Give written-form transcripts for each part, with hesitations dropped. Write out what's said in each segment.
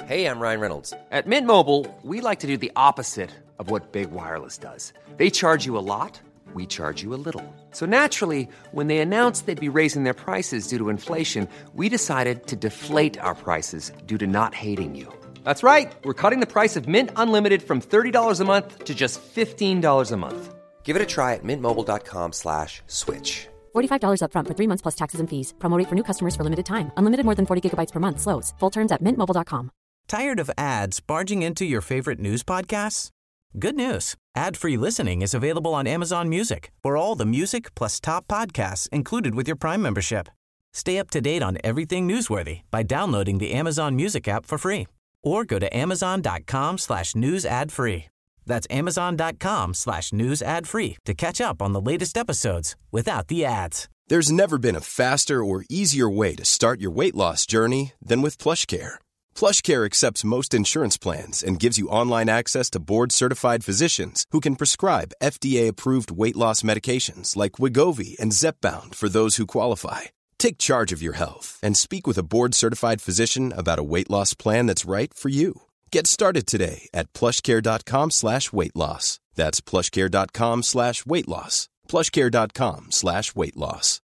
Hey, I'm Ryan Reynolds. At Mint Mobile, we like to do the opposite of what Big Wireless does. They charge you a lot, we charge you a little. So naturally, when they announced they'd be raising their prices due to inflation, we decided to deflate our prices due to not hating you. That's right. We're cutting the price of Mint Unlimited from $30 a month to just $15 a month. Give it a try at mintmobile.com/switch. $45 up front for 3 months plus taxes and fees. Promo rate for new customers for limited time. Unlimited more than 40 gigabytes per month. Slows full terms at mintmobile.com. Tired of ads barging into your favorite news podcasts? Good news. Ad-free listening is available on Amazon Music for all the music plus top podcasts included with your Prime membership. Stay up to date on everything newsworthy by downloading the Amazon Music app for free or go to amazon.com/news ad free. That's amazon.com/news ad free to catch up on the latest episodes without the ads. There's never been a faster or easier way to start your weight loss journey than with PlushCare. PlushCare accepts most insurance plans and gives you online access to board-certified physicians who can prescribe FDA-approved weight loss medications like Wegovy and Zepbound for those who qualify. Take charge of your health and speak with a board-certified physician about a weight loss plan that's right for you. Get started today at plushcare.com/weight loss. That's plushcare.com/weight loss. plushcare.com/weight loss.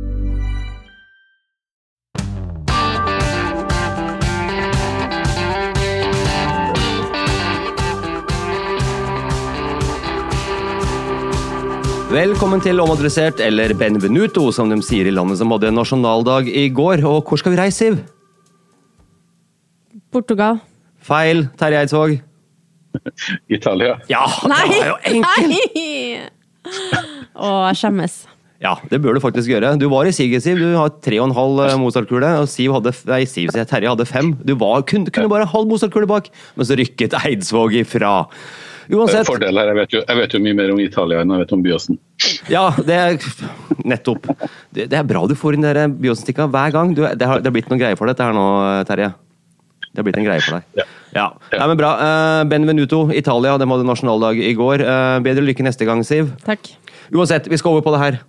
Velkommen til Omadressert, eller Benvenuto, som de sier i landet som hadde nasjonaldag i går. Og hvor skal vi reise, Siv? Portugal. Feil, Terje Eidsvåg. Italia. Ja, det var jo enkelt. Nei! Åh, jeg skjemmes. Ja, det bør du faktisk gjøre. Du var i siget, Siv. Du har 3,5 Mozart-kule, og Terje hadde 5. Du kunne bare halv Mozart-kule bak, men så rykket Eidsvåg ifra. Uansett. Fordel her, jeg vet jo mye mer om Italia enn jeg vet om Byåsen. Ja, det er nettopp. Det er bra du får inn dere Byåsen-stikka hver gang. Det har blitt noen greier for dette her nå, Terje. Det har blitt en greie for deg. Ja. Nei, men bra. Benvenuto, Italia, de hadde nasjonaldag i går. Bedre lykke neste gang, Siv. Takk. Uansett, vi skal over på det her.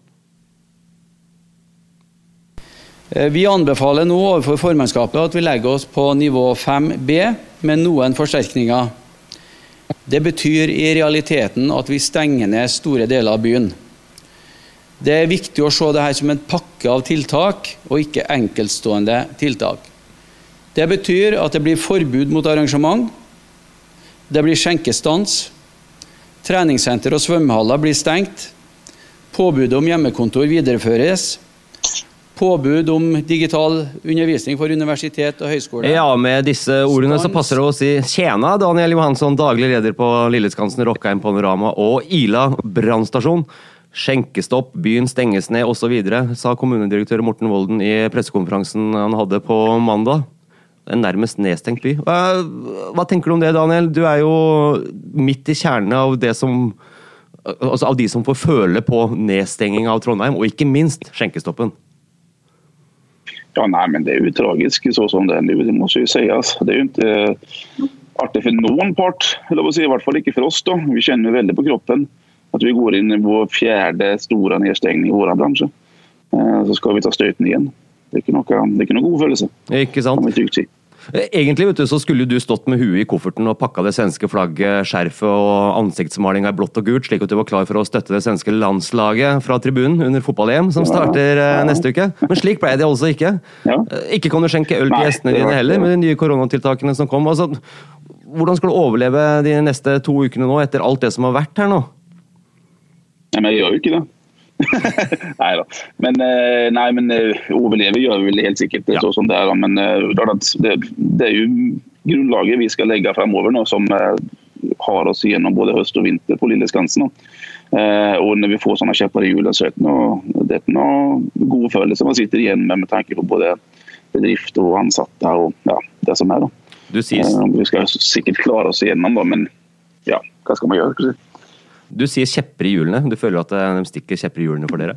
Vi anbefaler nå overfor formannskapet at vi legger oss på nivå 5B med noen forsterkninger. Det betyr i realiteten at vi stenger ned store deler av byen. Det er viktig å se dette som en pakke av tiltak, og ikke enkeltstående tiltak. Det betyr at det blir forbud mot arrangement, det blir skjenkestans, treningssenter og svømmehaller blir stengt, påbud om hjemmekontor videreføres, påbud om digital undervisning for universitet og høyskole. Ja, med disse ordene så passer det å si tjena Daniel Johansson, daglig leder på Lilleskansen, Rockheim Panorama og Ila brannstasjon. Skjenkestopp, byen stenges ned og så videre, sa kommunedirektør Morten Volden i pressekonferansen han hadde på mandag. En nærmest nedstengt by. Hva tenker du om det, Daniel? Du er jo midt i kjernen av det som, altså av de som får føle på nedstenging av Trondheim, og ikke minst skjenkestoppen. Ja, nej, men det är ju tragiskt så som det är nu, det måste ju sägas. Det är ju inte artigt för någon part, eller vad säger, i hvert fall inte för oss då. Vi känner väldigt på kroppen att vi går in i vår fjärde stora nedstängning i våra branscher. Så ska vi ta stöten igen. Det är ikke noe god følelse. Ikke sant? Egentlig vet du, så skulle du stått med huet i kofferten og pakka det svenske flagget, skjerfet og ansiktsmaling av blått og gult, slik at du var klar for å støtte det svenske landslaget fra tribunen under fotball-EM, som starter neste uke. Men slik ble det altså ikke. Ikke kan du skjenke øl til gjestene dine heller, med de nye koronatiltakene som kom. Altså, hvordan skal du overleve de neste 2 ukene nå, etter alt det som har vært her nå? Nei, men jeg gjør jo ikke det. Nej då. Men overleve gör vi väl helt säkert så som det är, men det är ju grundlaget vi ska lägga framöver nu som har oss igenom både höst och vinter på Lilleskansen. Och när vi får såna käppar i hjulen så det är en god følelse man sitter igen med tanke på både bedrift och ansatta och det som är då. Du sier vi ska säkert klara oss igenom då, men vad ska man göra precis? Du sier kjepper i hjulene. Du føler at de stikker kjepper i hjulene for dere?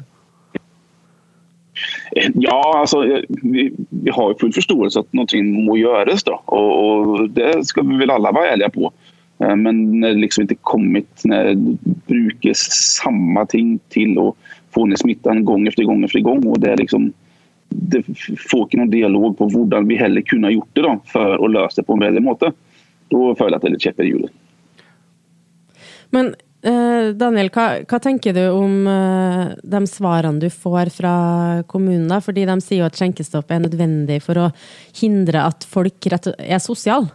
Ja, alltså vi har ju full förståelse att någonting må göras då, och det ska vi väl alla vara ärliga på. Men när det liksom inte kommit, när det brukas samma ting till att få ner smittan gång efter gång och det är liksom det får ikke noen dialog på hvordan vi heller kunne gjort det da, for å løse det på en bedre måte. Da føler jeg at det litt kjepper i hjulet. Men Daniel, hva tenker du om de svarene du får fra kommunen da? Fordi de sier jo at skjenkestopp nødvendig for å hindre at folk sosial.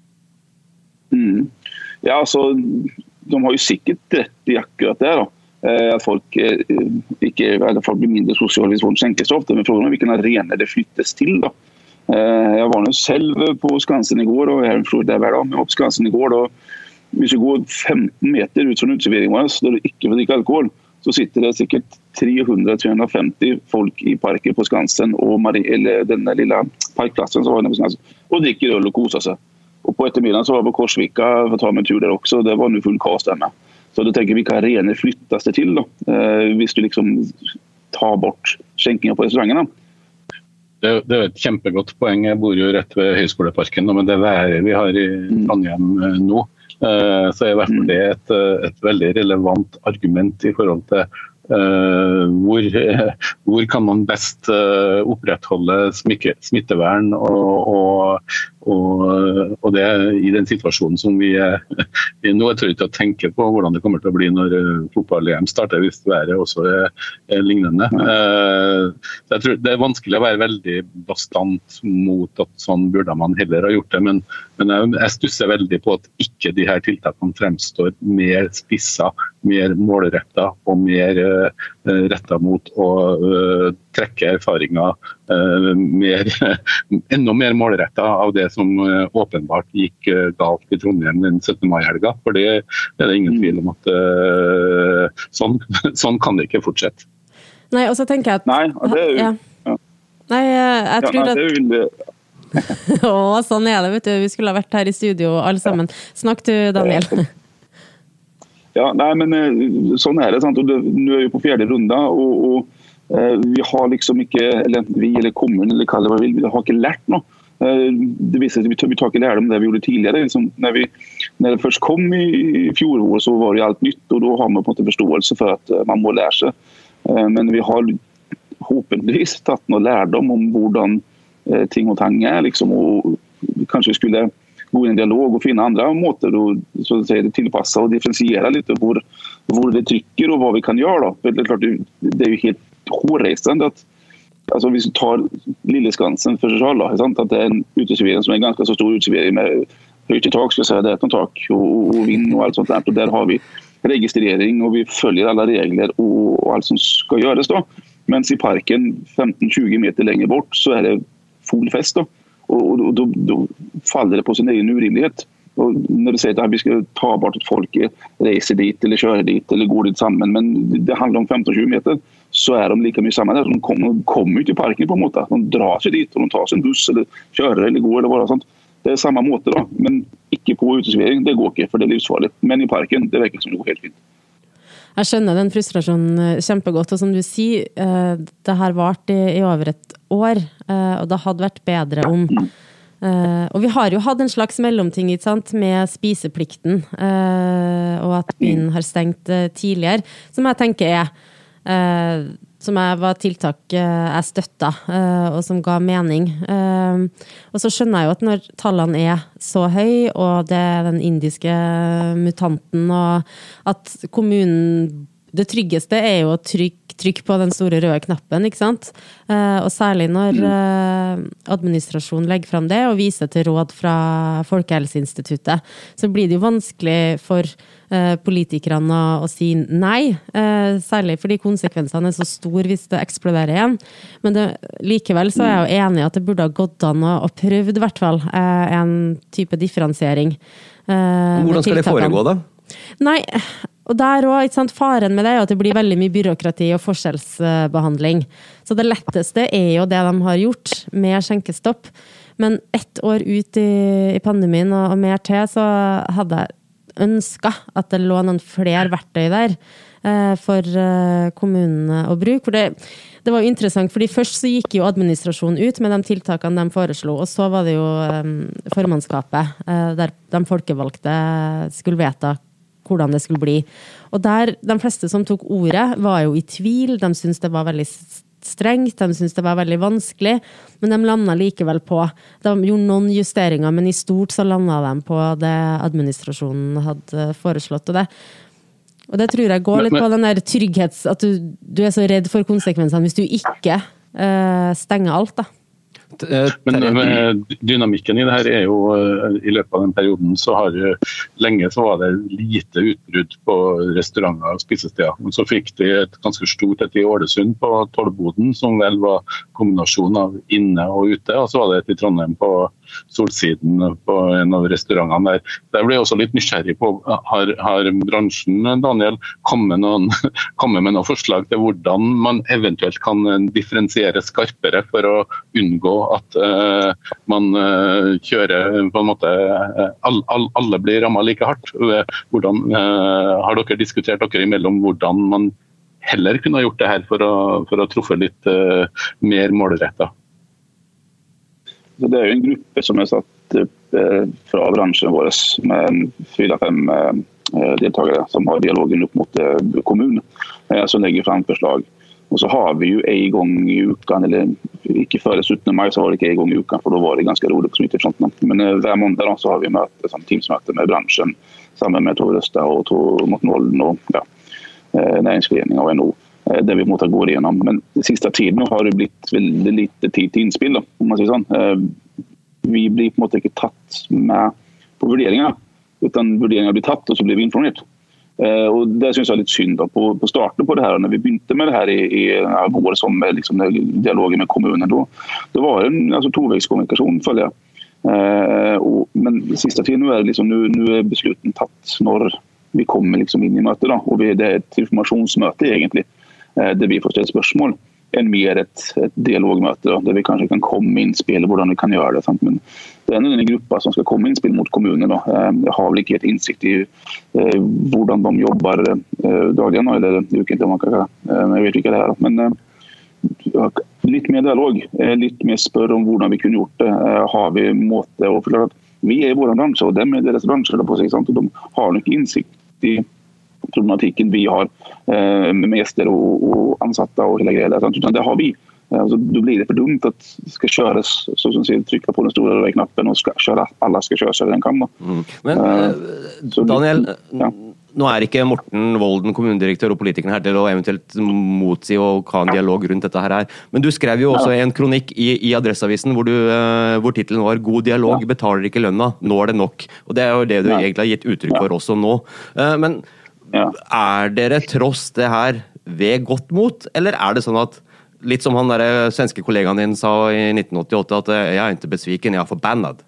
Ja, altså, de har jo sikkert rett i akkurat det da. At folk blir mindre sosiale hvis folk skjenkestopp. Men frågan er hvilken arena det flyttes til da. Jeg var nå selv på Skansen i går, og jeg der hver dag, men på Skansen i går, da, hvis du går 15 meter ut fra uteserveringen vår, der du ikke får drikke alkohol, så sitter det sikkert 300-350 folk i parken på Skansen, eller denne lille parkplassen som var på Skansen, og drikker øl og koser seg. Og på ettermiddagen så var jeg på Korsvika for å ta meg en tur der også, det var nå full kaos der med. Så da tenker vi hvilke arener flyttes det til da, hvis du liksom tar bort skjenkinga på restaurantene. Det er et kjempegodt poeng. Jeg bor jo rett ved Høyskoleparken, men det været vi har i Trondheim nå, så er i hvert fall det et veldig relevant argument i forhold til hvor kan man best opprettholde smittevern og det i den situasjonen som vi nå er tør ikke å tenke på hvordan det kommer til å bli når fotball-EM starter hvis været også lignende. Jeg tror det er vanskelig å være veldig bastant mot at sånn burde man heller ha gjort det, men jeg stusser veldig på at ikke de her tiltakene fremstår mer spissa, mer målrettet og mer rettet mot å trekke erfaringer enda mer målrettet av det som åpenbart gikk galt i Trondheim den 17. mai-helga, for det er det ingen tvil om at sånn kan det ikke fortsette. Nei, og så tenker jeg at... Nei, det er jo... Ja. Nei, jeg tror at... sånn er det, vet du. Vi skulle ha vært her i studio alle sammen. Snakk du, Daniel. Ja, nei, men sånn er det, sant? Og nå er vi på 4. runde, og vi har liksom ikke, eller vi eller kommunen, eller hva det var, vi har ikke lært noe. Det viser at vi tar ikke lærdom det vi gjorde tidligere. Liksom, når det først kom i fjorår, så var det alt nytt, og da har man på en måte forståelse for at man må lære seg. Men vi har håpentligvis tatt noe lærdom om hvordan ting og tang er, liksom, og kanskje skulle gå i en dialog og finne andre måter å tilpasse og differensiere litt hvor det trykker og hva vi kan gjøre. Da. Det er klart, det er jo helt hårreisende at altså, hvis du tar Lille Skansen for seg selv, at det er en uteservering som er en ganske så stor uteservering med høyt i tak, skal jeg si, det er et tak og vind og alt sånt der, og der har vi registrering og vi følger alle regler og alt som skal gjøres da. Mens i parken 15-20 meter lenger bort så er det full fest da. Og da faller det på sin egen urimelighet. Og når du sier at vi skal ta bort at folk reiser dit eller kjører dit eller går dit sammen, men det handler om 15-20 meter, så er de like mye sammen der. De kommer ut i parken på en måte. De drar seg dit og de tar sin buss eller kjører eller går eller hva sånt. Det er samme måte da, men ikke på uteservering, det går ikke, for det er livsfarlig. Men i parken, det virker som det går helt fint. Jeg skjønner den frustrasjonen kjempegodt, og som du sier, det her vart i over et år, og det hadde vært bedre om... og vi har jo hatt en slags mellomting, ikke sant, med spiseplikten, og at byen har stengt tidligere, som jeg tenker som var tiltak jeg støttet, og som ga mening. Og så skjønner jeg jo at når tallene så høy, og det den indiske mutanten, og at kommunen, det tryggeste jo å trykke på den store røde knappen, ikke sant? Og særlig når administrasjonen legger frem det, og viser til råd fra Folkehelseinstituttet, så blir det jo vanskelig for politikerne å si nei, særlig fordi konsekvensene så stor hvis det eksploderer igjen. Men likevel så jeg jo enig i at det burde ha gått an og prøvd i hvert fall en type differensiering. Hvordan skal det foregå da? Nei, og der også, ikke sant, faren med det at det blir veldig mye byråkrati og forskjellsbehandling. Så det letteste jo det de har gjort med skjenkestopp. Men 1 år ut i pandemien og mer til, så hadde jeg ønsket at det lå noen flere verktøy der for kommunene å bruke. For det var jo interessant, fordi først så gikk jo administrasjonen ut med de tiltakene de foreslo, og så var det jo formannskapet, der de folkevalgte skulle vedta hvordan det skulle bli. Og der de fleste som tok ordet var jo i tvil, de syntes det var veldig strengt, de syntes det var veldig vanskelig, men de landet likevel på. De gjorde noen justeringer, men i stort så landet de på det administrasjonen hadde foreslått, og det tror jeg går litt på den der trygghets, at du så redd for konsekvensene hvis du ikke stenger alt da. Men dynamikken i det her jo i løpet av den perioden så lenge så var det lite utbrudd på restauranter og spisesteder. Men så fikk de et ganske stort i Ålesund på Tollboden, som vel var kombinasjon av inne og ute, og så var det et i Trondheim på Solsiden på en av restaurantene der. Der ble jeg også litt nysgjerrig på, har bransjen, Daniel, kommet med noen forslag til hvordan man eventuelt kan differensiere skarpere for å unngå at man kjører på en måte, alle blir rammet like hardt. Hvordan har dere diskutert dere imellom hvordan man heller kunne ha gjort det her for å truffe litt mer målrettet? Det jo en gruppe som satt fra bransjen vår med 4-5 deltagere som har dialogen opp mot kommunen, som legger frem forslag. Og så har vi jo en gang i uken, eller ikke før 17. mai, så var det ikke en gang i uken, for da var det ganske rolig på smittefronten. Men hver måned da, så har vi teamsmøte med bransjen, sammen med Tove Røsta og Morten Volden og Næringsforeningen og NO. Det vi måtte gå igjennom. Men den siste tiden har det blitt veldig lite tid til innspill, da, om man sier sånn. Vi blir på en måte ikke tatt med på vurderinger, utan vurderinger blir tatt, og så blir vi informert. Og det synes jeg litt synd da, på starten på det her, når vi begynte med det her i vår som liksom, dialogen med kommunen, da var det en toveiskommunikasjon, føler jeg. Men siste tiden nå liksom, nå besluten tatt når vi kommer liksom inn i møtet, da, og det et informasjonsmøte egentlig, der vi får stille spørsmål, enn mer et dialogmøte, da, der vi kanskje kan komme innspill hvordan vi kan gjøre det. Sant? Men det en gruppe som skal komme innspill mot kommunen. Da. Jeg har vel ikke et innsikt i hvordan de jobber dagen, eller ukentlig, jeg vet ikke det her. Men litt mer dialog, litt mer spør om hvordan vi kunne gjort det. Har vi måte å forklare at vi i vår bransje, og dem deres bransje, på seg, sant? Og de har nok innsikt i problematikken vi har med gjester og ansatte og hele greia. Det har vi. Altså, då blir det for dumt at det skal kjøres, så som sier, trykke på den store røde knappen og alle skal kjøres over den kam. Men Daniel, nå ikke Morten Volden, kommunedirektør og politikerne her til å eventuelt motsi og ha en dialog rundt dette her. Men du skrev jo også en kronikk i Adresseavisen hvor titelen var «God dialog betaler ikke lønna, nå det nok». Og det jo det du egentlig har gitt uttrykk for også nå. Men dere tross det her ved godt mot, eller det sånn at litt som han der svenske kollegaen din sa i 1988, at jeg ikke besviken, jeg forbannad?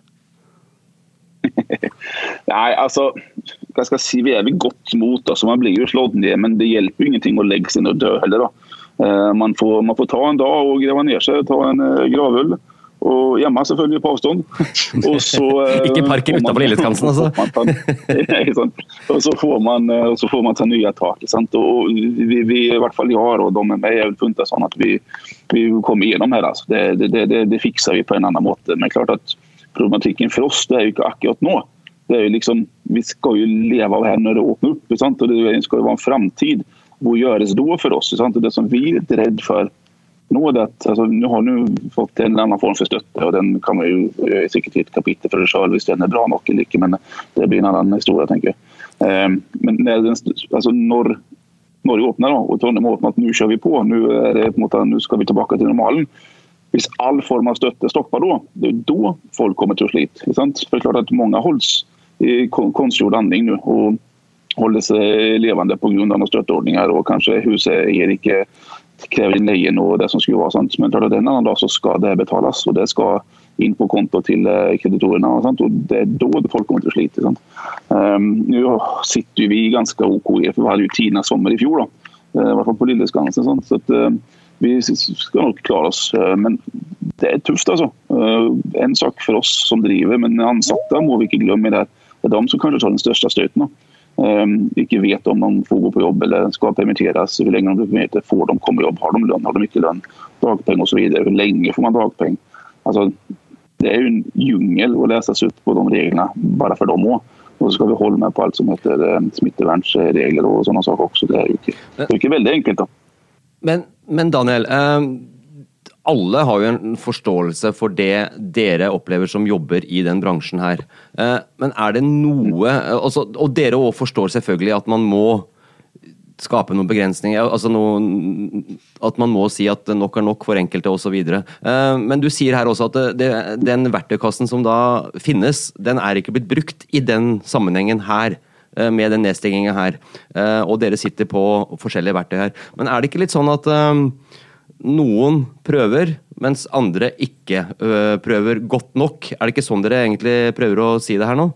Nei, altså, hva skal jeg si, vi ved godt mot, altså man blir jo slått ned, men det hjelper jo ingenting å legge seg og dø heller da. Man får ta en dag og grave ned seg, ta en gravøl, og hjemme selvfølgelig på avstånd. Og så, ikke parken utenfor Lilleskansen, altså. Og så får man ta nye tak, sant? Og vi i hvert fall og de med meg funnet sånn at vi kommer igjennom her. Altså. Det fikser vi på en annen måte. Men klart at problematikken for oss, det jo ikke akkurat nå. Det jo liksom, vi skal jo leve av her når det åpner opp, sant? Og det skal jo være en fremtid. Hvor gjøres det da for oss? Sant? Og det som vi redd for nå altså, nu har vi fått en eller annen form for støtte, og den kan man jo sikkert i et kapittel for det selv hvis den bra nok eller ikke, men det blir en annen historie, tenker jeg. Men altså, når det åpner da, og Trondheim åpner at nå kjører vi på, nå skal vi tilbake til normalen. Hvis all form av støtte stopper da, det da folk kommer til å slite. Sant? For det klart at mange holdes i konstgjord andning nå, og holder seg levende på grunn av noen støtteordninger, og kanskje huset ikke krever inn leien og det som skulle være sant. Men klart at en annen dag så skal det betales, og det skal inn på konto til kreditorene, og det da folk kommer til å slite. Sant? Nå sitter vi ganske ok, for vi hadde jo tidernes sommer i fjor, da. I hvert fall på Lilleskansen, så at, vi skal nok klare oss, men det tøft altså. En sak for oss som driver, men ansatte må vi ikke glemme det. Det de som kanskje tar den største støten da. Ikke vet om de får gå på jobb eller skal permitteres, hvor lenge de blir permittert, får de komme i jobb, har de lønn, har de ikke lønn, dagpeng og så videre, hvor lenge får man dagpeng? Altså, det jo en jungel å lese ut på de reglene, bare for dem også. Og så skal vi holde med på alt som heter smittevernsregler og sånne saker også. Det jo ikke veldig enkelt da. Men Daniel, alle har jo en forståelse for det dere opplever som jobber i den bransjen her. Men det noe, og dere også forstår selvfølgelig at man må skape noen begrensninger, altså at man må si at nok nok for enkelte og så videre. Men du sier her også at den verktøykassen som da finnes, den ikke blitt brukt i den sammenhengen her, med den nedstengingen her, og dere sitter på forskjellige verktøy her. Men det ikke litt sånn at noen prøver, mens andre ikke prøver godt nok? Det ikke sånn dere egentlig prøver å si det her nå?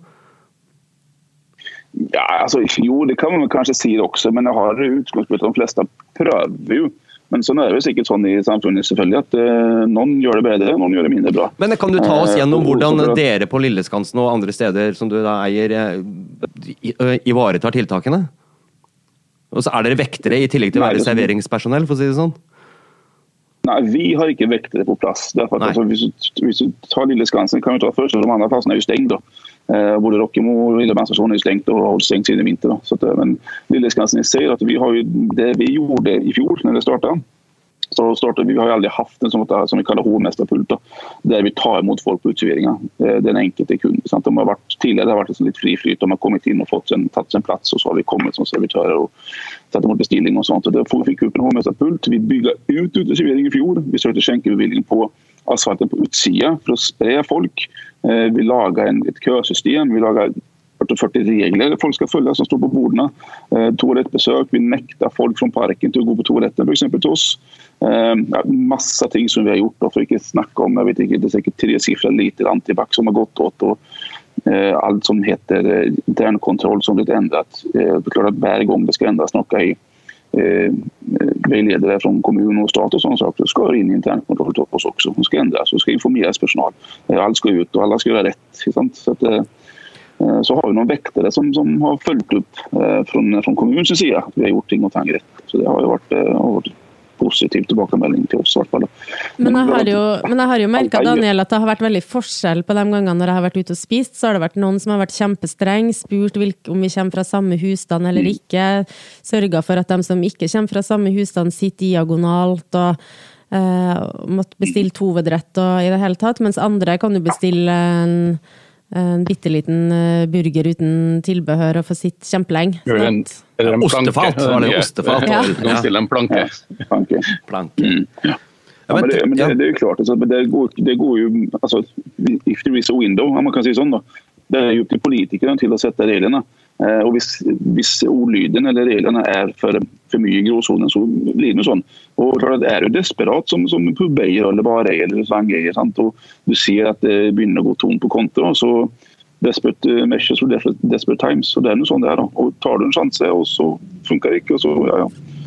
Ja, altså, jo, det kan man kanskje si det også, men jeg har utgangspunkt at de fleste prøver jo. Men sånn det jo sikkert sånn i samfunnet selvfølgelig, at noen gjør det bedre, noen gjør det mindre bra. Men kan du ta oss gjennom hvordan dere på Lilleskansen og andre steder som du da eier ivaretar tiltakene? Og så dere vektere i tillegg til å være serveringspersonell, for å si det sånn? Nei, vi har ikke vektere på plass. Derfor, altså, hvis du tar Lilleskansen, kan vi ta først, og de andre plassene jo stengt da. Både Rockemo og Lilleskansen jo stengt og holdt stengt siden i vinter. Da. Så men Lilleskansen sier at vi har jo det vi gjorde i fjor når det startet. Så vi har jo aldri haft en sånn som vi kaller hovmesterpult, der vi tar imot folk på utserveringen. Den enkelte kunden. Sant? De har vært, tidligere det har vært litt fri flyt, de har kommet inn og tatt sin plass, og så har vi kommet som servitører og satt imot bestilling og sånt. Og da fikk vi opp en hovmesterpult. Vi bygget ut uteservering i fjor. Vi søkte skjenkebevilling på asfalten på utsida for å spre folk. Vi laget et køsystem. Vi laget 40 regler folk skal følge som står på bordene. Toalettbesøk. Vi nekter folk fra parken til å gå på toalettet, for eksempel til oss. Masse ting som vi har gjort, og for ikke snakke om, jeg vet ikke, det sikkert 3-siffret liter antibac som har gått åt, og alt som heter internkontroll som blitt endret. Det klart at hver gang det skal endres noe i veiledere fra kommunen og stat og sånne saker, så skal det inn i internkontroll til oss også. Det skal endres, det skal informeres personal. Alt skal ut, og alle skal gjøre rett. Ikke sant? Så har vi noen vektere som har følt opp fra kommunens side at vi har gjort ting og tang rett. Så det har jo vært positiv tilbakemelding til oss. Men jeg har jo merket, Daniel, at det har vært veldig forskjell på de gangene når jeg har vært ute og spist. Så har det vært noen som har vært kjempestreng, spurt om vi kommer fra samme husstand eller ikke, sørget for at de som ikke kommer fra samme husstand sitter diagonalt og måtte bestille 2-vedrett og i det hele tatt, mens andre kan jo bestille en bitteliten burger uten tilbehør og få sitt kjempelenge. Ostefat, var det ostefat? Ja. Stille en planke. Ja, men det jo klart, altså, det går jo, altså, if there is a window, man kan si sånn da, det jo til politikerne til å sette reglene, og hvis ordlyden eller reglene for mye i gråzonen, så blir det sånn. Og klart, det jo desperat som pubeier eller bareier eller svangeier, sant? Og du ser at det begynner å gå tom på konto, og så desperate measures for desperate times, og det noe sånn det da. Og tar du en sjanse, og så funker det ikke, og så, ja.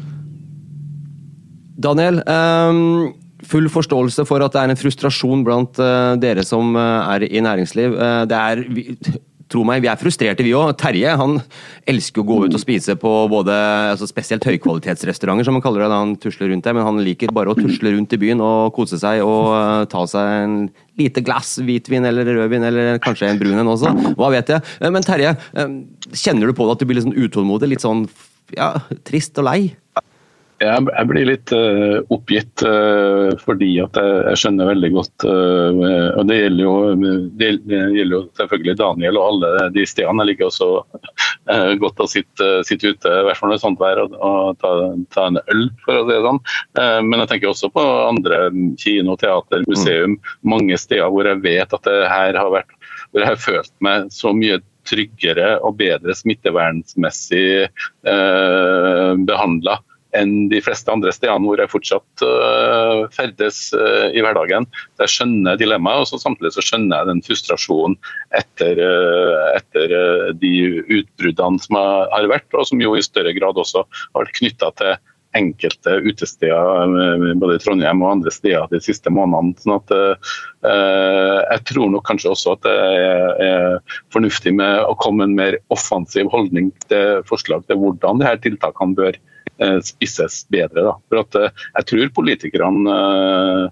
Daniel, full forståelse for at det en frustrasjon blant dere som i næringsliv. Tro meg, vi frustrerte vi også. Terje, han elsker å gå ut og spise på både, altså spesielt høykvalitetsrestauranter, som man kaller det, da han tusler rundt der, men han liker bare å tusle rundt i byen og kose seg og ta seg en lite glass hvitvin eller rødvin, eller kanskje en brun en også. Hva vet jeg? Men Terje, kjenner du på det at du blir litt sånn utålmodig, litt sånn, ja, trist og lei? Jeg blir litt oppgitt fordi at jeg skjønner veldig godt, og det gjelder jo selvfølgelig Daniel og alle de stedene. Jeg liker også godt å sitte ute, i hvert fall når det er sånt vær, og ta en øl, for å si det sånn. Men jeg tenker også på andre kino, teater, museum, mange steder hvor jeg vet at det her har vært, hvor jeg har følt meg så mye tryggere og bedre smittevernsmessig behandlet enn de fleste andre stedene hvor jeg fortsatt ferdes i hverdagen. Jeg skjønner dilemmaet, og så samtidig så skjønner jeg den frustrasjonen etter de utbruddene som har vært, og som jo i større grad også har vært knyttet til enkelte utesteder, både i Trondheim og andre steder de siste månedene. Sånn at jeg tror nok kanskje også at det fornuftig med å komme en mer offensiv holdning til forslag til hvordan de her tiltakene bør spisses bedre. Da. For at jeg tror politikerne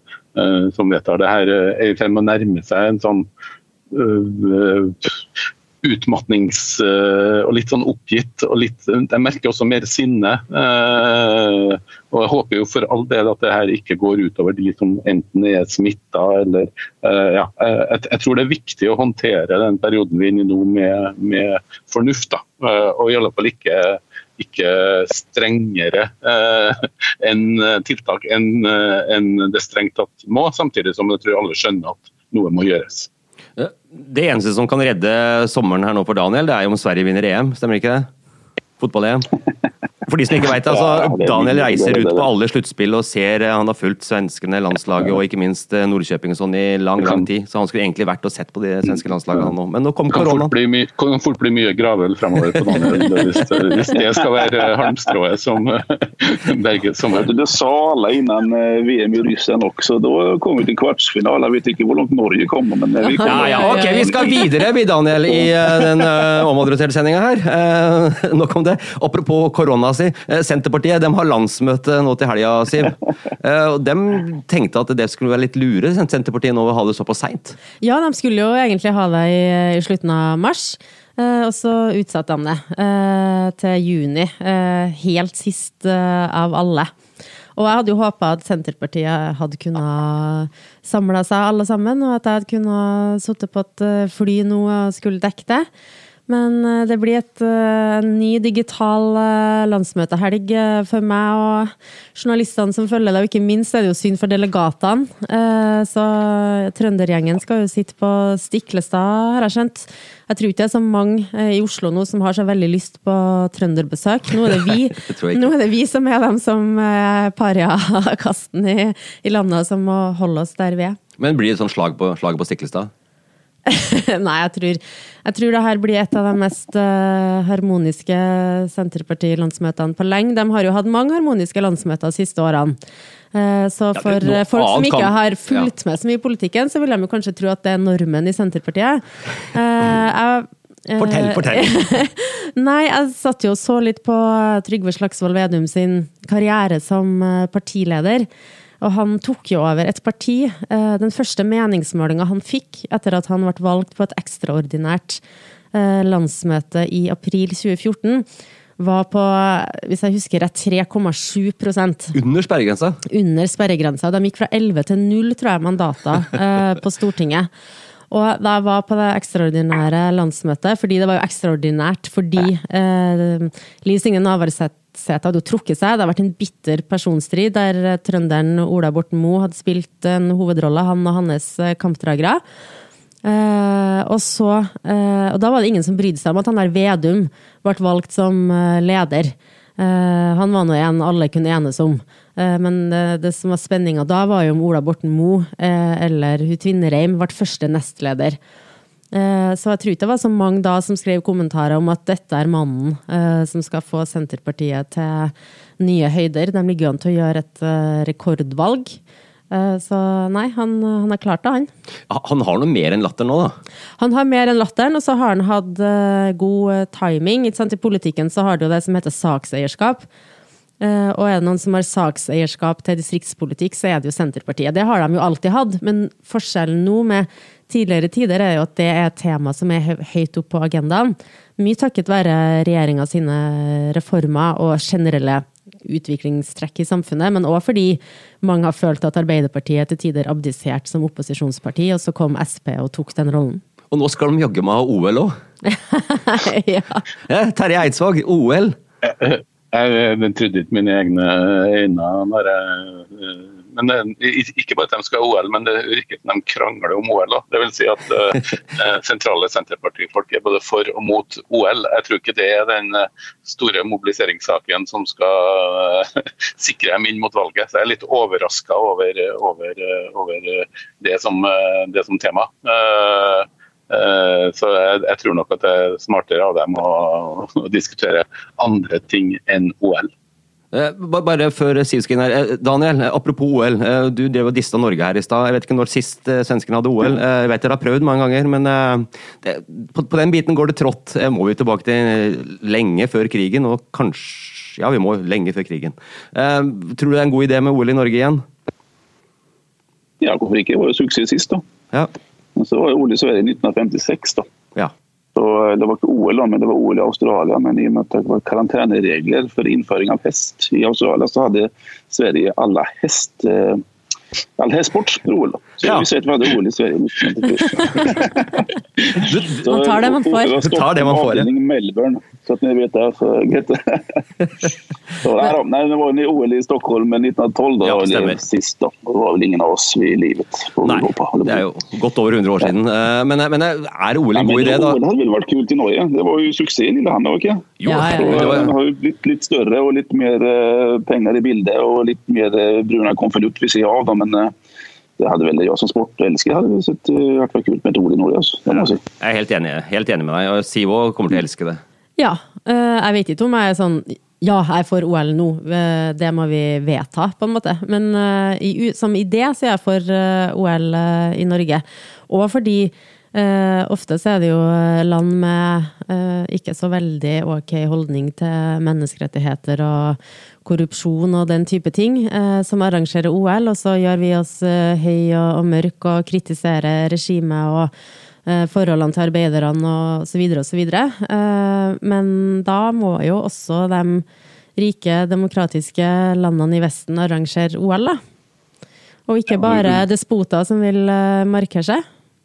som vedtar det her i ferd med å nærme seg en sånn utmattnings og litt sånn oppgitt, og jeg merker også mer sinne, og jeg håper jo for all del at det her ikke går ut over de som enten smittet, eller jeg tror det viktig å håndtere den perioden vi inne i nå med fornuft, og i alle fall ikke strengere tiltak enn det strengt tatt må, samtidig som jeg tror alle skjønner at noe må gjøres. Det eneste som kan redde sommeren her nå for Daniel, det jo om Sverige vinner EM, stemmer ikke det? Fotball-EM. For de som ikke vet, Daniel reiser ut på alle sluttspill og ser, han har fulgt svenskene, landslaget og ikke minst Nordkjøping og sånn i lang tid, så han skulle egentlig vært og sett på de svenske landslagene nå. Men nå kom korona. Kan fort bli mye gravel fremover på Daniel, hvis det skal være halmstrået som berget sommer. Det sa alle innan VM i Ryssland også, da kom vi til kvartsfinal, jeg vet ikke hvor langt Norge kommer, men vi kommer. Ok, vi skal videre, Daniel, i den områderte sendingen her. Nå kom det, apropos korona, Senterpartiet, de har landsmøte nå til helga, Siv. Og de tenkte at det skulle være litt lure, Senterpartiet nå ha det så på sent. Ja, de skulle jo egentlig ha det i slutten av mars, og så utsatte de det til juni, helt sist av alle. Og jeg hadde jo håpet at Senterpartiet hadde kunnet samlet seg alle sammen, og at jeg hadde kunnet sitte på et fly nå og skulle dekke det. Men det blir en ny digital landsmøtehelg for meg og journalistene som følger det, og ikke minst det jo synd for delegatene. Så Trøndergjengen skal jo sitte på Stiklestad, har jeg skjønt. Jeg tror ikke det så mange i Oslo nå som har så veldig lyst på trønderbesøk. Nå det vi som dem som pariakasten i landet som må holde oss der vi Men blir det sånn slag på Stiklestad? Nei, jeg tror det her blir et av de mest harmoniske Senterparti-landsmøtene på lenge. De har jo hatt mange harmoniske landsmøter de siste årene. Så for folk som ikke har fulgt med så mye i politikken, så vil de jo kanskje tro at det normen i Senterpartiet. Fortell. Nei, jeg satt jo så litt på Trygve Slagsvold Vedum sin karriere som partileder. Og han tok jo over et parti. Den første meningsmålingen han fikk etter at han ble valgt på et ekstraordinært landsmøte i april 2014, var på, hvis jeg husker rett, 3,7%. Under sperregrensa? Under sperregrensa. De gikk fra 11 til 0, tror jeg, mandata på Stortinget. Og da jeg var på det ekstraordinære landsmøtet, fordi det var jo ekstraordinært, fordi Liv Signe Navarsete hadde jo trukket seg. Det har vært en bitter personstrid der trønderen Ola Borten Moe hadde spilt en hovedrolle, han og hans kampdragere. Og da var det ingen som brydde seg om at han der Vedum ble valgt som leder. Han var nå en alle kunne enes om. Men det som var spenninga da var jo om Ola Borten Moe eller Tvinnereim ble første nestleder. Så jeg tror ikke det var så mange da som skrev kommentarer om at dette mannen som skal få Senterpartiet til nye høyder. De ligger an til å gjøre et rekordvalg. Så nei, han har klart det, han. Han har noe mer enn latter nå, da? Han har mer enn latteren, og så har han hatt god timing. Ikke sant? I politikken så har det jo det som heter sakseierskap. Og det noen som har sakseierskap til distriktspolitikk, så det jo Senterpartiet. Det har de jo alltid hatt, men forskjellen nå med tidligere tider jo at det et tema som høyt opp på agendaen. Mye takket være regjeringen sine reformer og generelle utviklingstrekk i samfunnet, men også fordi mange har følt at Arbeiderpartiet til tider abdisert som opposisjonsparti, og så kom SP og tok den rollen. Og nå skal de jagge meg ha OL også. Ja. Terje Eidsvåg, OL. Jeg trodde ikke mine egne øyne når men ikke bare at de skal ha OL, men det virker at de krangler om OL. Det vil si at sentrale Senterpartifolk både for og mot OL. Jeg tror ikke det den store mobiliseringssaken som skal sikre dem inn mot valget. Så jeg litt overrasket over det som tema. Så jeg tror nok at det smartere av dem å diskutere andre ting enn OL. Bare før Sivskin her, Daniel, apropos OL, du drev og dista Norge her i stad. Jeg vet ikke når sist svensken hadde OL. Jeg vet dere har prøvd mange ganger, men på den biten går det trått. Må vi tilbake til lenge før krigen, og kanskje, ja, vi må lenge før krigen. Tror du det en god idé med OL i Norge igjen? Ja, hvorfor ikke? Det var jo suksess sist da. Ja. Så var OL i Sverige i 1956 da. Ja. Så var ikke OL da, men det var OL i Australia, men i og med at det var karantäneregler för innføring av hest i Australia så hade Sverige all hästsport OL. Så vi ser att vi hade OL i Sverige 1994. Man tar det man får. Du tar det man får, ja. Melbourne, så att ni vet det. Så nej, det var OL i Stockholm 1912 då, ja, det sist då. Det var väl ingen av oss vid livet på Europa. Det jo godt over 100 år siden. Men OL en god idé da? OL hade väl varit kul till Norge. Det var ju succé i Lillehammer, okej? Jo, det har ju blivit lite större och lite mer pengar i bilder och lite mer bruna konvolutt vi ser av dem, men det hade väl jag som sportälskare hade väl sett varit kul med ett OL i Norge alltså. Jeg helt enig med deg, og Sivo kommer til å elske det. Ja, jeg vet ikke om jeg sånn, ja, jeg får OL nå, det må vi vedta på en måte, men som idé så jeg for OL i Norge, og fordi ofte så det jo land med ikke så veldig ok holdning til menneskerettigheter og korrupsjon og den type ting som arrangerer OL, og så gjør vi oss høy og mørk og kritiserer regimet og forholdene til arbeiderne og så videre og så videre. Men da må jo også de rike demokratiske landene i Vesten arrangere OL da. Og ikke bare despoter som vil markere seg.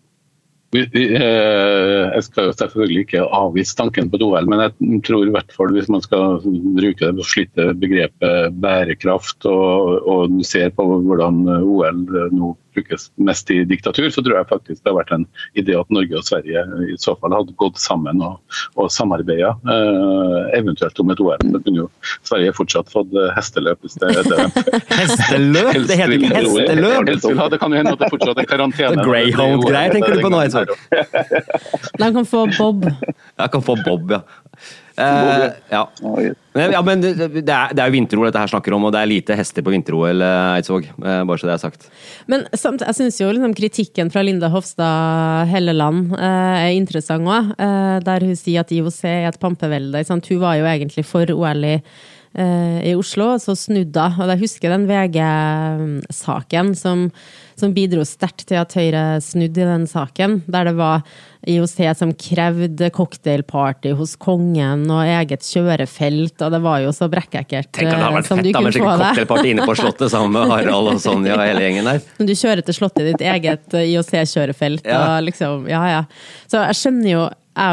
Jeg skal jo selvfølgelig ikke avvise tanken på OL, men jeg tror i hvert fall hvis man skal bruke det og slitte begrepet bærekraft og ser på hvordan OL nå brukes mest i diktatur, så tror jeg faktisk det har vært en idé at Norge og Sverige i så fall hadde gått sammen og samarbeidet eventuelt om et OL. Det kunne jo Sverige fortsatt fått hesteløp hvis det Hesteløp? Det heter ikke hesteløp? Ja, det kan jo hende at det fortsatt karantene. Det Greyhound-greier, tenker du på nå? De kan få Bob. Jeg kan få Bob, ja. Ja, men det jo vinter-OL dette her snakker om, og det lite hester på vinter-OL, Eidsvåg, bare så det sagt. Men jeg synes jo liksom, kritikken fra Linda Hofstad Helleland interessant også, der hun sier at IOC et pampevelde, sant? Hun var jo egentlig for OL i Oslo, så snudde, og jeg husker den VG-saken som bidro sterkt til at Høyre snudde i den saken, der det var IOC som krevde cocktailparty hos kongen og eget kjørefelt, og det var jo så brekkekkert som du kunne få det. Tenk at det har vært fett da, med cocktailparty inne på slottet sammen med Harald og Sonja og hele gjengen der. Men du kjører til slottet ditt eget IOC-kjørefelt, og liksom, ja. Så jeg skjønner jo,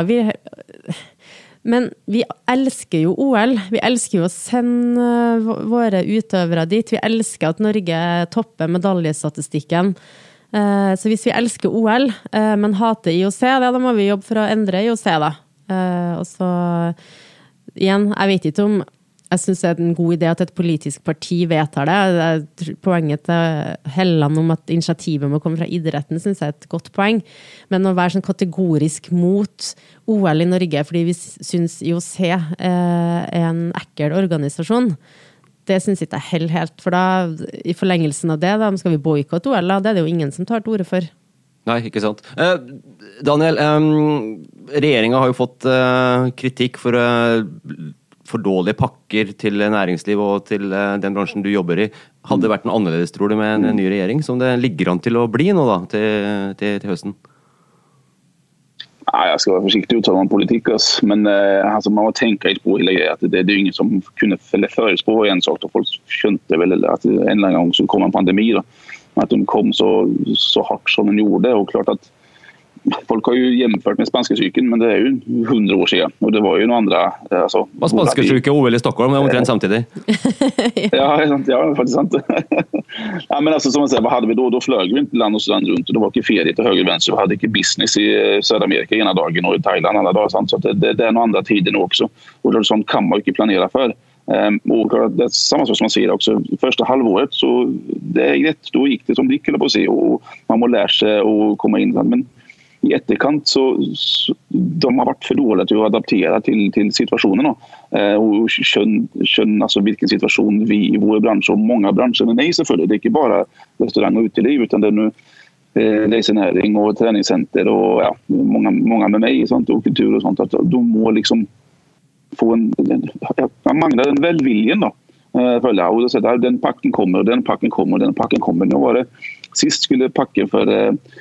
men vi elsker jo OL, vi elsker jo å sende våre utøvere dit, vi elsker at Norge topper medaljestatistikken, så hvis vi elsker OL, men hater IOC, da må vi jobbe for å endre IOC da, og så igjen, jeg vet ikke om jeg synes det en god idé at et politisk parti vedtar det. Poenget til Helland om at initiativet må komme fra idretten synes jeg et godt poeng. Men å være sånn kategorisk mot OL i Norge, fordi vi synes IOC en ekkel organisasjon, det synes ikke jeg helt. For da, i forlengelsen av det, da skal vi boykotte OL, det det jo ingen som tar til orde for. Nei, ikke sant. Daniel, regjeringen har jo fått kritikk for dårlige pakker til næringsliv og til den bransjen du jobber i. Hadde det vært noe annerledes, tror du, med en ny regjering, som det ligger an til å bli nå da, til høsten? Ja, jeg skal være forsiktig uttale om politikk, men altså, man må tenke litt på hele greia, at det jo ingen som kunne forutspå en sak, og folk skjønte vel at en eller annen gang så kom en pandemi, da, at den kom så hardt som den gjorde, og klart at folk har ju jämfört med spanska syken, men det ju 100 år sedan och det var ju några andra alltså var spanska syke OL i Stockholm men omtrent samtidigt. Ja, faktiskt sant. Ja, men alltså som man säger, vad hade vi då flög vi inte land och strand runt och det var inte ferie till höger vänster, vi hade inte business i Sydamerika ena dagen och i Thailand andra dagar sant, så det är några andra tider också och det sånt kan man ju inte planera för. Och det är samma sak som man säger också första halvåret så det är rätt då gick det som det gick på att se och man må lära sig och komma in men i etterkant så de har varit för dåliga till att adaptera till situationen och skön alltså vilken situation vi i vår bransch och många branscher men nej selvfølgelig det är inte bara restaurang och uteliv utan det är nu resenäring och träningscenter och ja många med mig sånt och kultur och sånt att de må liksom få man manglar den välviljen då följa och då så där den packen kommer och den packen kommer och den packen kommer nu var det sist skulle packen för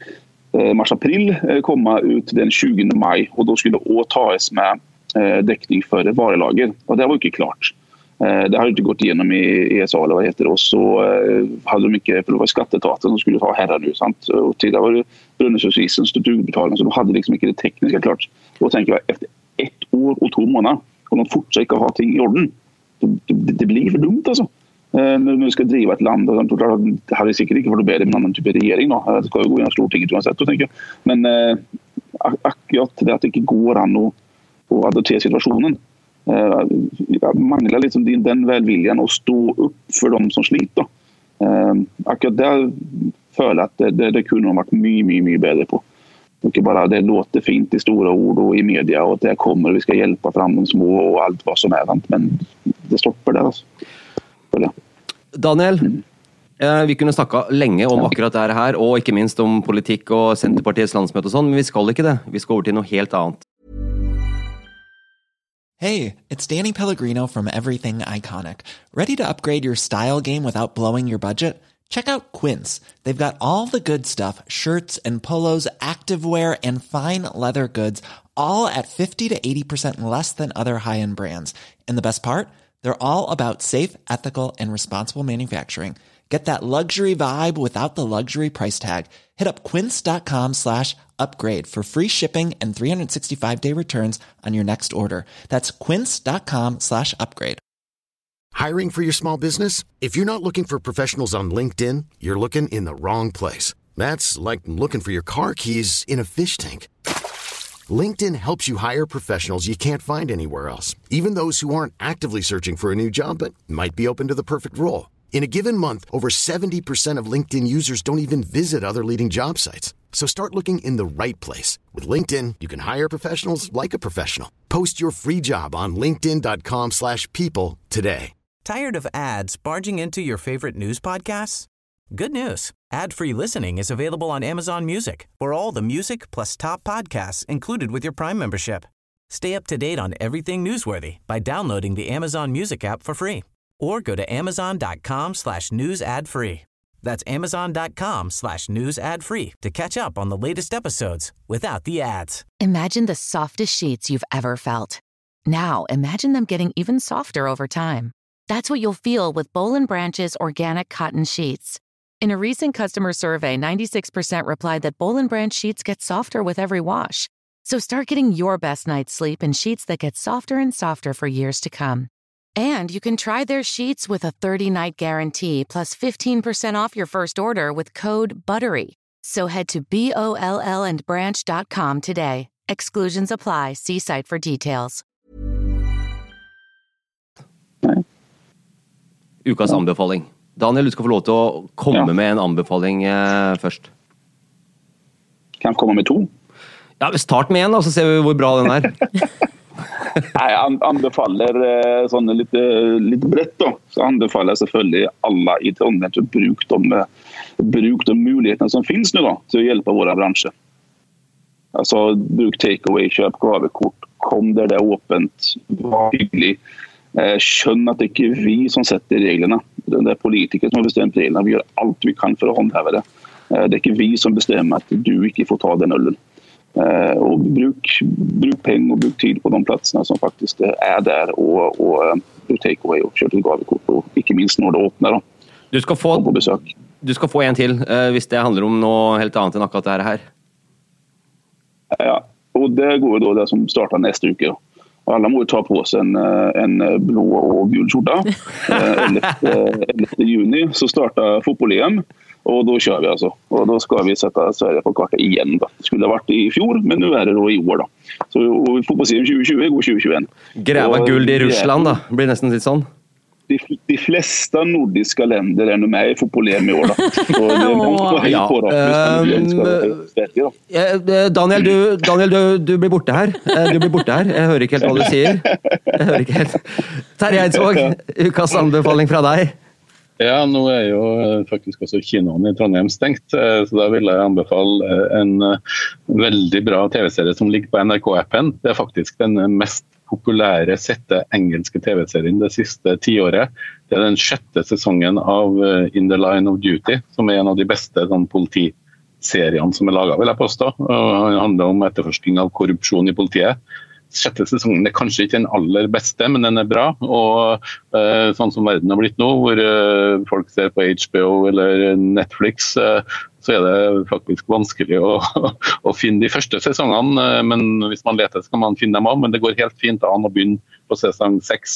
mars-april komma ut den 20 maj och då skulle åtas med däckning för varulager och det var ju inte klart. Det hade inte gått igenom i ESA eller vad heter det och så hade de mycket för det var skattetaten som skulle ta herrar nu sant och tidigare var det Brunnesåsvisen strukturbetalning så de hade liksom inte det tekniska klart. Då tänker jag efter 1 år och 2 månader och de fortsätter att ha ting i orden. Det blir för dumt alltså. När du ska driva ett land och det hade säkert inte varit bättre med någon typ av regering då. Det ska ju gå in och Stortinget uansett då tänker jag. Men akkurat det att det inte går an att adoptera situationen. Manglar liksom den välviljan att stå upp för dem som sliter. Akkurat där føler att det kunde ha varit mycket bättre på. Inte bara det låter fint i stora ord och i media och att det kommer vi ska hjälpa fram de små och allt vad som är men det stopper där alltså. Daniel, vi kunne snakket lenge om akkurat det her, og ikke minst om politikk og Senterpartiets landsmøte og sånn, men vi skal ikke det. Vi skal over til noe helt annet. Hey, it's Danny Pellegrino from Everything Iconic. Ready to upgrade your style game without blowing your budget? Check out Quince. They've got all the good stuff, shirts and polos, activewear, and fine leather goods, all at 50 to 80% less than other high-end brands. And the best part? They're all about safe, ethical, and responsible manufacturing. Get that luxury vibe without the luxury price tag. Hit up quince.com/upgrade for free shipping and 365-day returns on your next order. That's quince.com/upgrade. Hiring for your small business? If you're not looking for professionals on LinkedIn, you're looking in the wrong place. That's like looking for your car keys in a fish tank. LinkedIn helps you hire professionals you can't find anywhere else, even those who aren't actively searching for a new job but might be open to the perfect role. In a given month, over 70% of LinkedIn users don't even visit other leading job sites. So start looking in the right place. With LinkedIn, you can hire professionals like a professional. Post your free job on linkedin.com/people today. Tired of ads barging into your favorite news podcasts? Good news. Ad-free listening is available on Amazon Music for all the music plus top podcasts included with your Prime membership. Stay up to date on everything newsworthy by downloading the Amazon Music app for free or go to amazon.com/news ad free. That's amazon.com/news ad free to catch up on the latest episodes without the ads. Imagine the softest sheets you've ever felt. Now imagine them getting even softer over time. That's what you'll feel with Boll & Branch's organic cotton sheets. In a recent customer survey, 96% replied that Boll & Branch sheets get softer with every wash. So start getting your best night's sleep in sheets that get softer and softer for years to come. And you can try their sheets with a 30-night guarantee plus 15% off your first order with code BUTTERY. So head to BOLLandbranch.com today. Exclusions apply. See site for details. Ukas anbefaling. Daniel, du skal få lov til å komme med en anbefaling først. Kan jeg komme med 2? Ja, start med en da, så ser vi hvor bra den er. Nej, jag anbefaller sånne lite brett då. Så anbefaller jag selvfølgelig alla i Trondheim att bruk de muligheterna som finns nu då till att hjälpa våra branscher. Alltså bruk takeaway, köp gavekort, kom där det är öppet, var hygglig. Skjønn at det ikke er vi som setter reglene. Det er politikere som har bestemt reglene. Vi gjør alt vi kan for å håndheve det. Det er ikke vi som bestemmer at du ikke får ta den ølen. Og bruk penger og bruk tid på de platsene som faktisk er der, og bruk takeaway og kjør til gavekort, og ikke minst når det åpner da. Du skal få en til, hvis det handler om noe helt annet enn akkurat det her. Ja, og det går jo da det som starter neste uke da. Alla må ta på sig en blå och gul skjorta. 11 juni så startar fotboll-EM och då kör vi alltså. Och då ska vi sätta Sverige på kartan igen då. Det skulle ha varit i fjol, men nu är det då i år då. Så fotboll-EM 2020 går 2021. Gräva guld i Ryssland då. Blir nästan lite sån. De flesta nordiska länder är nu med i fotboll-EM i år då. Så det är många på då. Daniel, du blir borte her. Du blir borte her. Jeg hører ikke helt hva du sier. Terje Eidsvåg, ukas anbefaling fra deg. Ja, nå er jo faktisk også kinoen i Trondheim stengt, så da vil jeg anbefale en veldig bra TV-serie som ligger på NRK-appen. Det er faktisk den mest populære sette engelske TV-serien det siste 10 året. Det er den 6. sesongen av In the Line of Duty, som er en av de beste seriene som laget, vil jeg påstå. Det handler om etterforskning av korrupsjon I politiet. 6. sesongen er kanskje ikke den aller beste, men den er bra. Og sånn som verden har blitt nå, hvor folk ser på HBO eller Netflix, så er det faktisk vanskelig å finne de første sesongene. Men hvis man leter, så kan man finne dem også. Men det går helt fint an å begynne på sesong 6,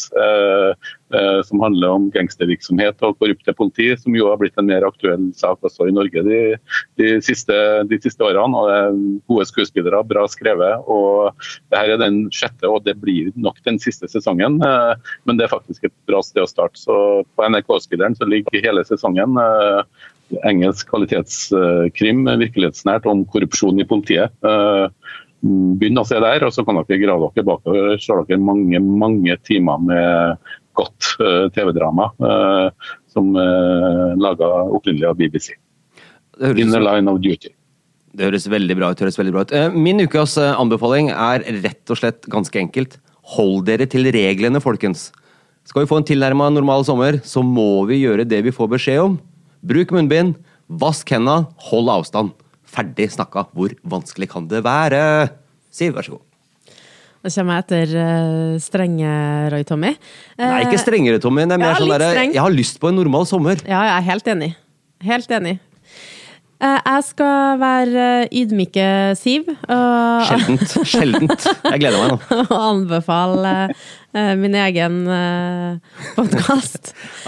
som handler om gangstervirksomhet og korrupte politi, som jo har blitt en mer aktuell sak også I Norge de siste årene. Og det er gode skuespillere, bra skrevet, og det her er den 6., og det blir nok den siste sesongen, men det er faktisk et bra sted å starte. Så på NRK-spilleren så ligger hele sesongen engelsk kvalitetskrim, virkelighetsnært om korrupsjon I politiet. Begynn å se der, og så kan dere grave dere bakover, så har dere mange timer med godt TV-drama som laget opprinnelig av BBC. In the Line of Duty. Det høres veldig bra ut. Min ukas anbefaling rett og slett ganske enkelt. Hold dere til reglene, folkens. Skal vi få en tilnærmet normal sommer, så må vi gjøre det vi får beskjed om. Bruk munnbind, vask hendene, hold avstand. Ferdig snakka. Hvor vanskelig kan det være? Siv, vær så god. Da kommer jeg etter strenge Roy Tommy. Nei, ikke strengere, Tommy. Det mer sånn der, jeg har lyst på en normal sommer. Ja, jeg helt enig. Helt enig. Jeg skal være ydmyke Siv. Sjeldent. Jeg gleder meg nå. Og anbefale min egen podcast.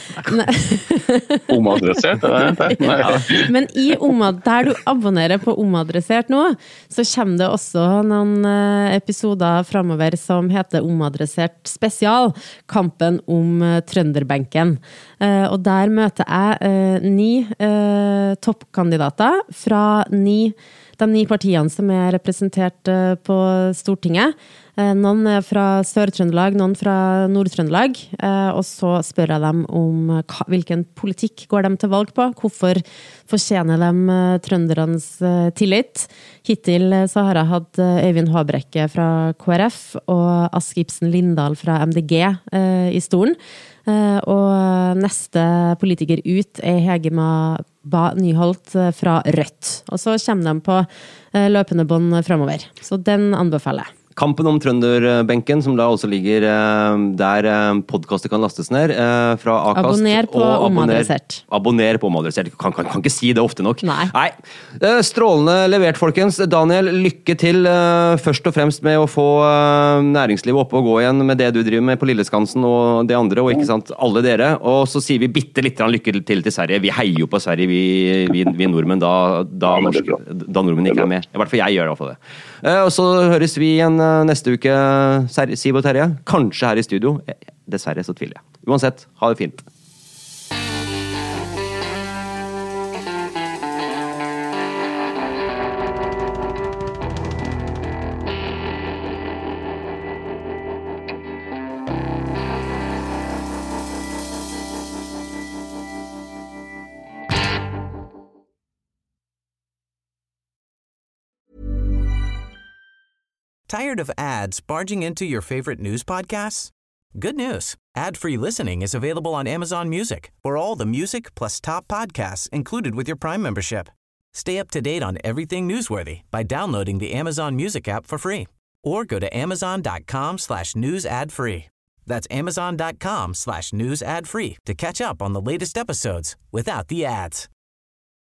Omadressert, Men der du abonnerer på Omadressert nå, så kommer det også noen episoder fremover som heter Omadressert spesial, kampen om Trønderbenken. Og der møter jeg 9 toppkandidater fra de 9 partiene som representert på Stortinget. Noen fra Sør-Trøndelag, noen fra Nord-Trøndelag, og så spør jeg dem om hvilken politikk går de til valg på, hvorfor fortjener de trønderens tillit. Hittil så har jeg hatt Øyvind Håbrekke fra KrF og Ask Ibsen Lindahl fra MDG I stolen, og neste politiker ut Hegema Nyholt fra Rødt, og så kommer de på løpende bånd fremover, så den anbefaler jeg. Kampen om Trønderbenken, som da også ligger der podcaster kan lastes ned fra Acast. Abonner på Omadressert. Abonner på Omadressert. Kan ikke si det ofte nok. Nei. Strålende levert, folkens. Daniel, lykke til først og fremst med å få næringslivet oppe og gå igjen med det du driver med på Lilleskansen og det andre, og ikke sant, alle dere. Og så sier vi bitte litt lykke til Sverige. Vi heier jo på Sverige, vi nordmenn, da nordmenn ikke med. I hvert fall jeg gjør det for det. Og så høres vi igjen neste uke, Siv og Terje. Kanskje her I studio. Dessverre så tviler jeg. Uansett, ha det fint. Tired of ads barging into your favorite news podcasts? Good news. Ad-free listening is available on Amazon Music for all the music plus top podcasts included with your Prime membership. Stay up to date on everything newsworthy by downloading the Amazon Music app for free or go to amazon.com/news ad free. That's amazon.com/news ad free to catch up on the latest episodes without the ads.